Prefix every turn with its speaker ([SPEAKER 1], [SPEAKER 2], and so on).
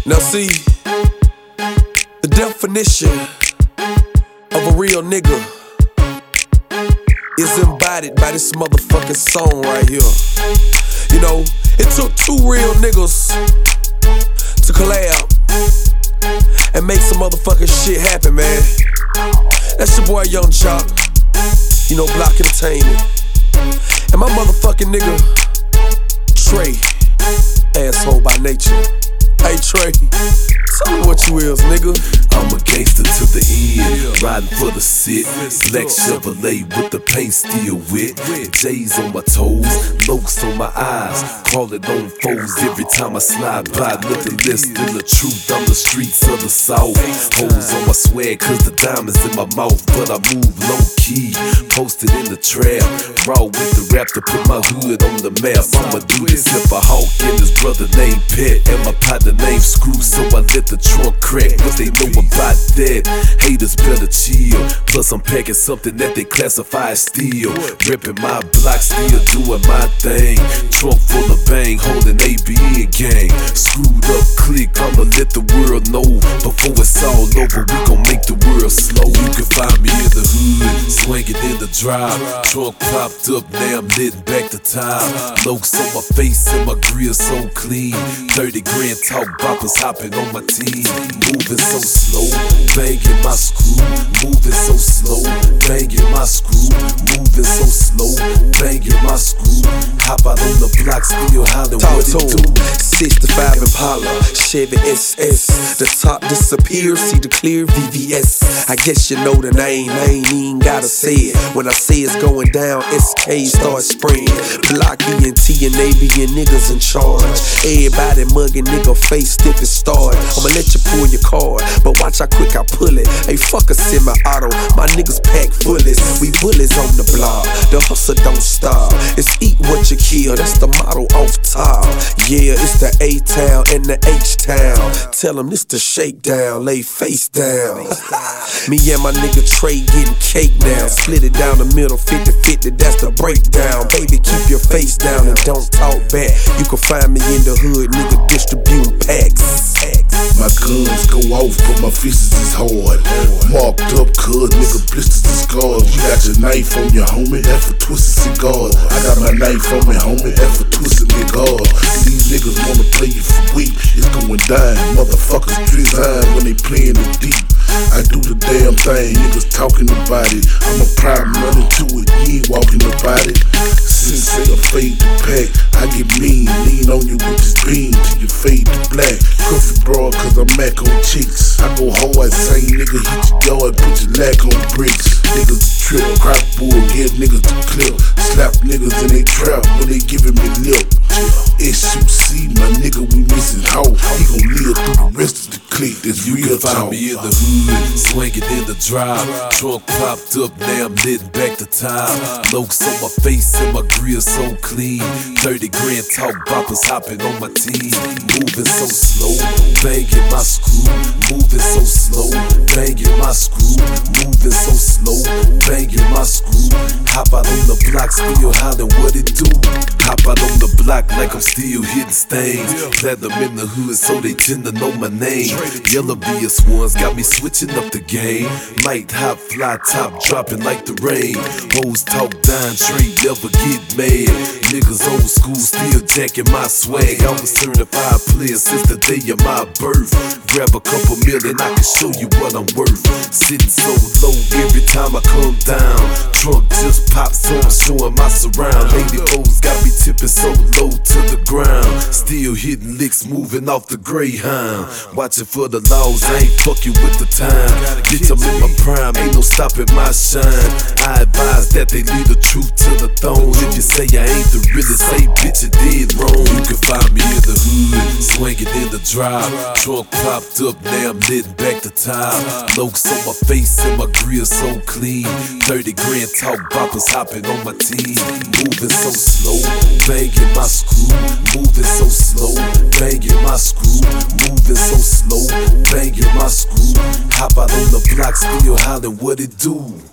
[SPEAKER 1] Now see, the definition of a real nigga is embodied by this motherfucking song right here. You know, it took two real niggas to collab and make some motherfucking shit happen, man. That's your boy Young Jock, you know, Block Entertainment. And my motherfucking nigga Trey, asshole by nature. Hey Trey, tell me what you is, nigga.
[SPEAKER 2] I'm a gangster to the end, riding for the sit. Black Chevrolet with the paint still wet. J's on my toes, lokes on my eyes. Crawling on foes every time I slide by. Nothing less than the truth, I'm the streets of the South. Hoes on my swag cause the diamonds in my mouth. But I move low key, posted in the trap. Raw with the rap to put my hood on the map. I'ma do this if a hawk and his brother named Pet. And my partner named Screw, so I let the trunk crack. What they know about that? Haters better chill. Plus I'm packing something that they classify as steel. Ripping my block, still doing my thing. Trunk full of bang, holding ABN gang. Screwed up click, I'ma let the world know. Before it's all over, we gon' make the world slow. You can find me in the hood, swinging in the drive. Trunk popped up, now I'm letting back the time. Lokes on my face and my grill so clean. 30 grand talk boppers hopping on my team. Moving so slow, banging my screw. Moving so slow, banging my screw. Moving so slow, banging my screw. Hop out on the block, still hollering what it do.
[SPEAKER 1] 65 Impala, Chevy SS. The top disappears, see the clear VVS. I guess you know the name, I ain't even gotta say it. When I say it's going down, SK start spraying. Block ENT and ABN niggas in charge. Everybody mugging, nigga face stiff as start. I'ma let you pull your card, but watch how quick I pull it. Hey, fuck a semi-auto, my niggas pack bullets. We bullies on the block, the hustle don't stop. It's eat what you kill, that's the motto off top. Yeah, it's the A-Town and the H-Town. Tell them this the shakedown, lay face down. Me and my nigga Trey getting cake now. Split it down the middle, 50-50, that's the breakdown. Baby, keep your face down and don't talk back. You can find me in the hood, nigga, distributing packs.
[SPEAKER 3] My guns go off, but my fists is hard. Marked up, cuz nigga, blisters is scars. You got your knife on your homie, that for twisted cigars. I got my knife on me, homie, that for twisted cigars. These niggas wanna play you for weak, it's going down. Motherfuckers design when they playin' it deep. I do the damn thing, niggas talking about it. I'm a prime running to it, you ain't walking about it. Since they fade to pack, I get mean, lean on you with this beam till you fade to black. Cuffy broad cause I'm Mac on chicks. I go hard, same nigga hit your yard, put your lack on bricks. Niggas the trip, crack bull, give niggas the clip. Slap niggas in they trap when they giving me lip. SUC, my nigga, we missing how. He gon' live through the rest of the clique, this real talk.
[SPEAKER 2] Find me in the hood, swinging in the drive. Trunk popped up, now I'm letting back the time. Lokes on my face and my grill so clean. 30 grand talk boppers hopping on my team. Moving so slow, banging my screw. Moving so slow, banging my screw. Moving so slow, banging my screw. Hop out on the block, still hollering what it do. Hop out on the block like I'm still hitting stains. Platinum in the hood, so they tend to know my name. Yellow BS ones got me switching up the game. Light, hop, fly, top, dropping like the rain. Hoes talk down, Trey never get mad. Niggas old school, still jacking my swag. I was certified player since the day of my birth. Grab a couple million, I can show you what I'm worth. Sitting so low every time I come down. Trunk just pops, so I'm showing my surround. Lady O's got me tipping so low to the ground. Still hitting licks, moving off the Greyhound. Watching for the laws, I ain't fucking with the time. Bitch, I'm in my prime, ain't no stopping my shine. I advise that they leave the truth to the throne. If you say I ain't the realest, say bitch, you did wrong. You can find me in the hood, swinging in the drive. Trunk popped up, now I'm letting back the time. Lokes on my face and my grill so clean. 30 grand talk boppers hopping on my team. Moving so slow, banging my screw. Moving so slow, banging my screw. Moving so slow, banging my screw. Hop out on the block, still hollering what it do.